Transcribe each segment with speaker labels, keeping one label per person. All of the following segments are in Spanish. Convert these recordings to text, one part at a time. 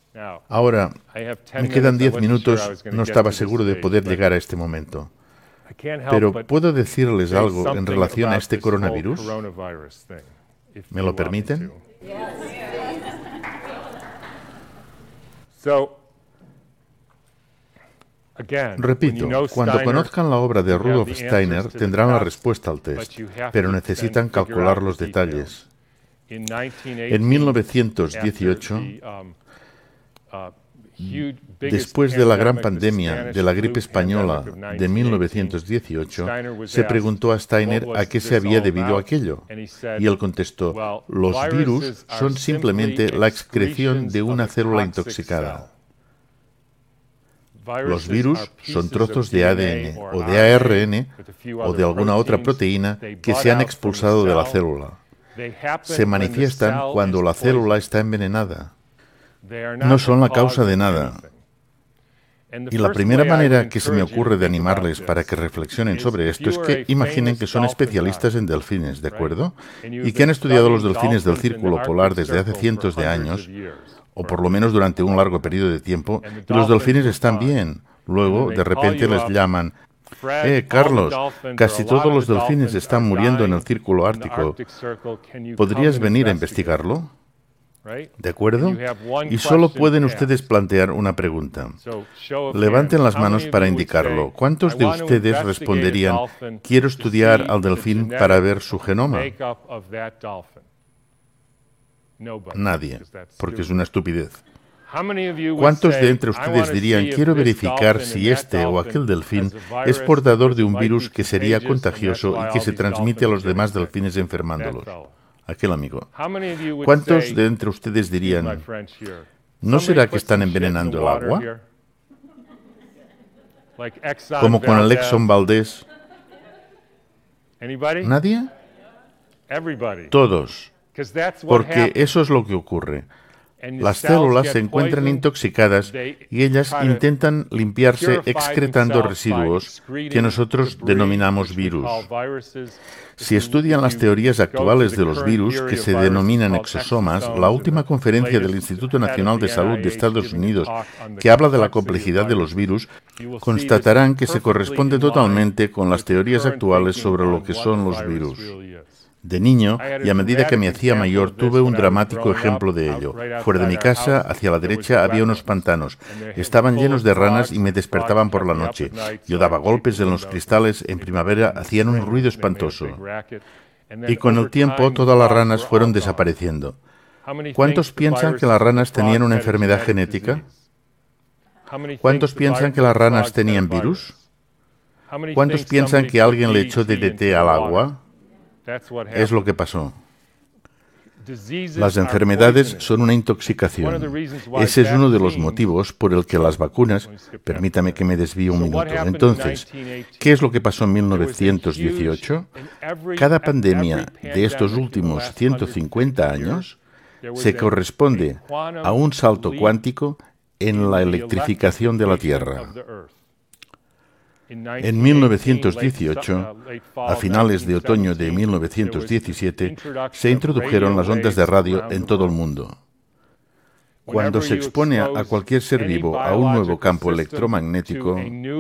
Speaker 1: Ahora, me quedan 10 minutos, no estaba seguro de poder llegar a este momento. Pero ¿puedo decirles algo en relación a este coronavirus? ¿Me lo permiten? Repito, cuando conozcan la obra de Rudolf Steiner tendrán la respuesta al test, pero necesitan calcular los detalles. En 1918, después de la gran pandemia de la gripe española de 1918, se preguntó a Steiner a qué se había debido aquello. Y él contestó, los virus son simplemente la excreción de una célula intoxicada. Los virus son trozos de ADN o de ARN o de alguna otra proteína que se han expulsado de la célula. Se manifiestan cuando la célula está envenenada. No son la causa de nada. Y la primera manera que se me ocurre de animarles para que reflexionen sobre esto es que imaginen que son especialistas en delfines, ¿de acuerdo? Y que han estudiado los delfines del círculo polar desde hace cientos de años, o por lo menos durante un largo periodo de tiempo, y los delfines están bien. Luego, de repente les llaman, Carlos, casi todos los delfines están muriendo en el círculo ártico. ¿Podrías venir a investigarlo? ¿De acuerdo? Y solo pueden ustedes plantear una pregunta. Levanten las manos para indicarlo. ¿Cuántos de ustedes responderían, quiero estudiar al delfín para ver su genoma? Nadie, porque es una estupidez. ¿Cuántos de entre ustedes dirían, quiero verificar si este o aquel delfín es portador de un virus que sería contagioso y que se transmite a los demás delfines enfermándolos? Aquel amigo. ¿Cuántos de entre ustedes dirían, ¿no será que están envenenando el agua? Como con el Exxon Valdez. ¿Nadie? Todos. Porque eso es lo que ocurre. Las células se encuentran intoxicadas y ellas intentan limpiarse excretando residuos que nosotros denominamos virus. Si estudian las teorías actuales de los virus, que se denominan exosomas, la última conferencia del Instituto Nacional de Salud de Estados Unidos, que habla de la complejidad de los virus, constatarán que se corresponde totalmente con las teorías actuales sobre lo que son los virus. De niño, y a medida que me hacía mayor, tuve un dramático ejemplo de ello. Fuera de mi casa, hacia la derecha, había unos pantanos. Estaban llenos de ranas y me despertaban por la noche. Yo daba golpes en los cristales, en primavera hacían un ruido espantoso. Y con el tiempo, todas las ranas fueron desapareciendo. ¿Cuántos piensan que las ranas tenían una enfermedad genética? ¿Cuántos piensan que las ranas tenían virus? ¿Cuántos piensan que alguien le echó DDT al agua? Es lo que pasó. Las enfermedades son una intoxicación. Ese es uno de los motivos por el que las vacunas... Permítame que me desvíe un minuto. Entonces, ¿qué es lo que pasó en 1918? Cada pandemia de estos últimos 150 años se corresponde a un salto cuántico en la electrificación de la Tierra. En 1918, a finales de otoño de 1917, se introdujeron las ondas de radio en todo el mundo. Cuando se expone a cualquier ser vivo a un nuevo campo electromagnético,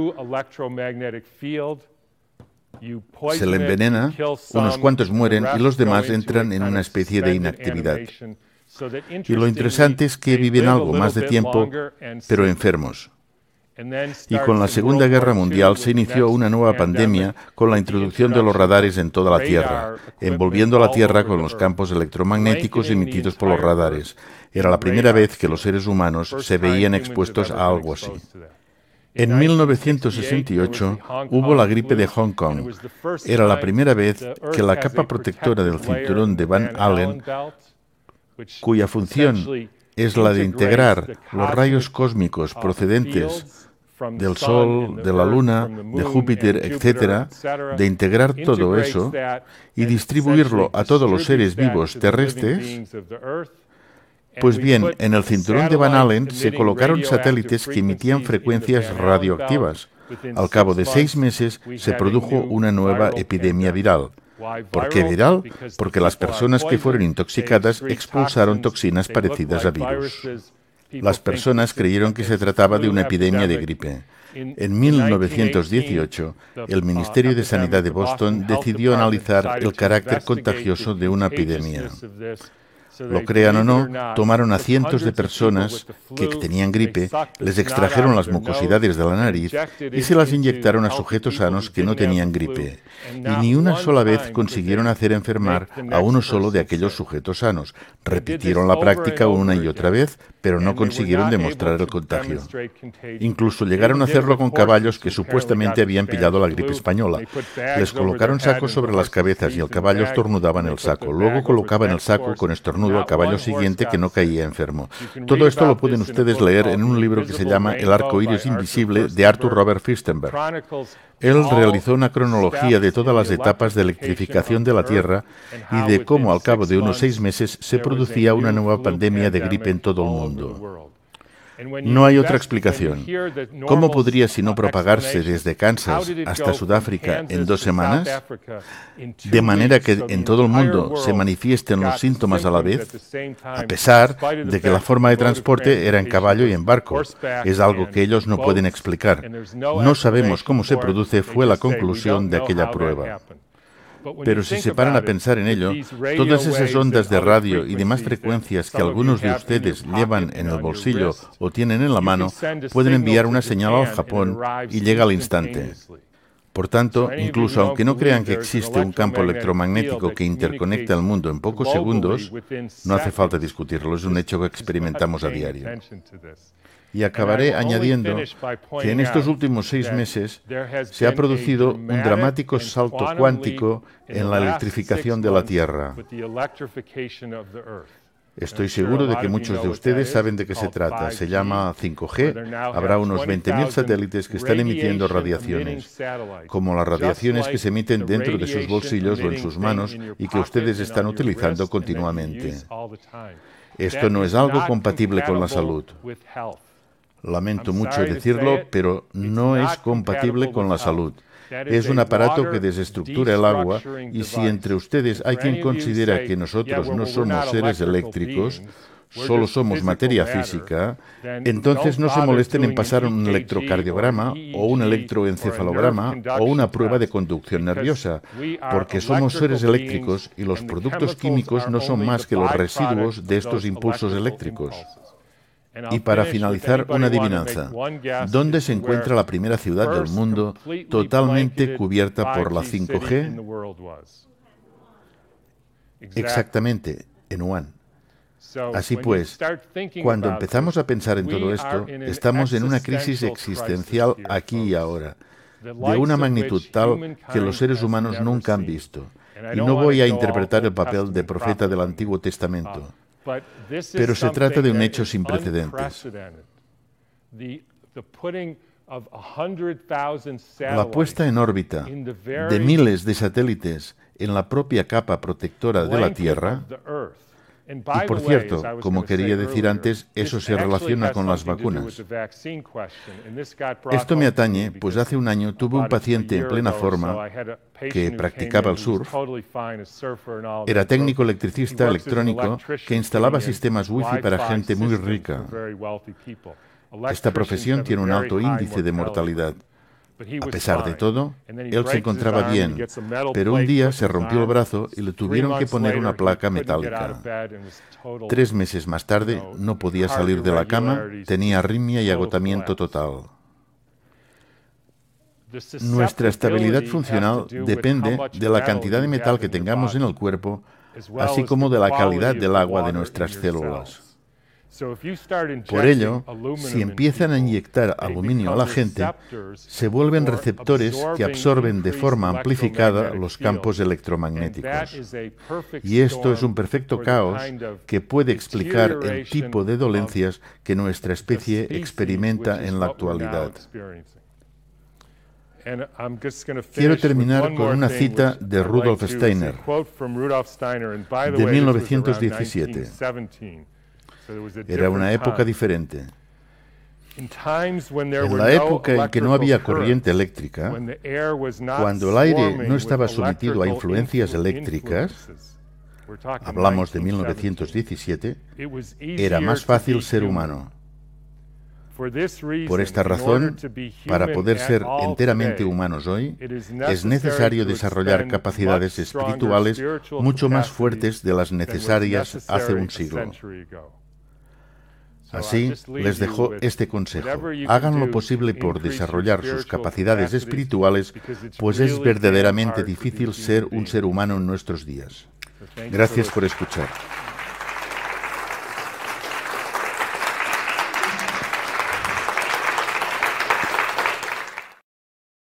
Speaker 1: se le envenena, unos cuantos mueren y los demás entran en una especie de inactividad. Y lo interesante es que viven algo más de tiempo, pero enfermos. Y con la Segunda Guerra Mundial se inició una nueva pandemia con la introducción de los radares en toda la Tierra, envolviendo a la Tierra con los campos electromagnéticos emitidos por los radares. Era la primera vez que los seres humanos se veían expuestos a algo así. En 1968 hubo la gripe de Hong Kong. Era la primera vez que la capa protectora del cinturón de Van Allen, cuya función es la de integrar los rayos cósmicos procedentes del Sol, de la Luna, de Júpiter, etc., de integrar todo eso y distribuirlo a todos los seres vivos terrestres. Pues bien, en el cinturón de Van Allen se colocaron satélites que emitían frecuencias radioactivas. Al cabo de 6 meses se produjo una nueva epidemia viral. ¿Por qué viral? Porque las personas que fueron intoxicadas expulsaron toxinas parecidas a virus. Las personas creyeron que se trataba de una epidemia de gripe. En 1918, el Ministerio de Sanidad de Boston decidió analizar el carácter contagioso de una epidemia. Lo crean o no, tomaron a cientos de personas que tenían gripe, les extrajeron las mucosidades de la nariz y se las inyectaron a sujetos sanos que no tenían gripe. Y ni una sola vez consiguieron hacer enfermar a uno solo de aquellos sujetos sanos. Repitieron la práctica una y otra vez, pero no consiguieron demostrar el contagio. Incluso llegaron a hacerlo con caballos que supuestamente habían pillado la gripe española. Les colocaron sacos sobre las cabezas y el caballo estornudaba en el saco. Luego colocaban el saco con estornudo al caballo siguiente que no caía enfermo. Todo esto lo pueden ustedes leer en un libro que se llama El arco iris invisible de Arthur Robert Firstenberg. Él realizó una cronología de todas las etapas de electrificación de la Tierra y de cómo al cabo de unos 6 meses se producía una nueva pandemia de gripe en todo el mundo. No hay otra explicación. ¿Cómo podría sino propagarse desde Kansas hasta Sudáfrica en 2 semanas? De manera que en todo el mundo se manifiesten los síntomas a la vez, a pesar de que la forma de transporte era en caballo y en barco. Es algo que ellos no pueden explicar. No sabemos cómo se produce, fue la conclusión de aquella prueba. Pero si se paran a pensar en ello, todas esas ondas de radio y demás frecuencias que algunos de ustedes llevan en el bolsillo o tienen en la mano, pueden enviar una señal al Japón y llega al instante. Por tanto, incluso aunque no crean que existe un campo electromagnético que interconecta el mundo en pocos segundos, no hace falta discutirlo, es un hecho que experimentamos a diario. Y acabaré añadiendo que en estos últimos 6 meses se ha producido un dramático salto cuántico en la electrificación de la Tierra. Estoy seguro de que muchos de ustedes saben de qué se trata. Se llama 5G. Habrá unos 20.000 satélites que están emitiendo radiaciones, como las radiaciones que se emiten dentro de sus bolsillos o en sus manos y que ustedes están utilizando continuamente. Esto no es algo compatible con la salud. Lamento mucho decirlo, pero no es compatible con la salud. Es un aparato que desestructura el agua y si entre ustedes hay quien considera que nosotros no somos seres eléctricos, solo somos materia física, entonces no se molesten en pasar un electrocardiograma o un electroencefalograma o una prueba de conducción nerviosa, porque somos seres eléctricos y los productos químicos no son más que los residuos de estos impulsos eléctricos. Y para finalizar, una adivinanza. ¿Dónde se encuentra la primera ciudad del mundo totalmente cubierta por la 5G? Exactamente, en Wuhan. Así pues, cuando empezamos a pensar en todo esto, estamos en una crisis existencial aquí y ahora, de una magnitud tal que los seres humanos nunca han visto. Y no voy a interpretar el papel de profeta del Antiguo Testamento. Pero se trata de un hecho sin precedentes. La puesta en órbita de miles de satélites en la propia capa protectora de la Tierra. Y por cierto, como quería decir antes, eso se relaciona con las vacunas. Esto me atañe, pues hace un año tuve un paciente en plena forma que practicaba el surf. Era técnico electricista electrónico que instalaba sistemas wifi para gente muy rica. Esta profesión tiene un alto índice de mortalidad. A pesar de todo, él se encontraba bien, pero un día se rompió el brazo y le tuvieron que poner una placa metálica. 3 meses más tarde no podía salir de la cama, tenía arritmia y agotamiento total. Nuestra estabilidad funcional depende de la cantidad de metal que tengamos en el cuerpo, así como de la calidad del agua de nuestras células. Por ello, si empiezan a inyectar aluminio a la gente, se vuelven receptores que absorben de forma amplificada los campos electromagnéticos. Y esto es un perfecto caos que puede explicar el tipo de dolencias que nuestra especie experimenta en la actualidad. Quiero terminar con una cita de Rudolf Steiner, de 1917. Era una época diferente. En la época en que no había corriente eléctrica, cuando el aire no estaba sometido a influencias eléctricas, hablamos de 1917, era más fácil ser humano. Por esta razón, para poder ser enteramente humanos hoy, es necesario desarrollar capacidades espirituales mucho más fuertes de las necesarias hace un siglo. Así, les dejo este consejo. Hagan lo posible por desarrollar sus capacidades espirituales, pues es verdaderamente difícil ser un ser humano en nuestros días. Gracias por escuchar.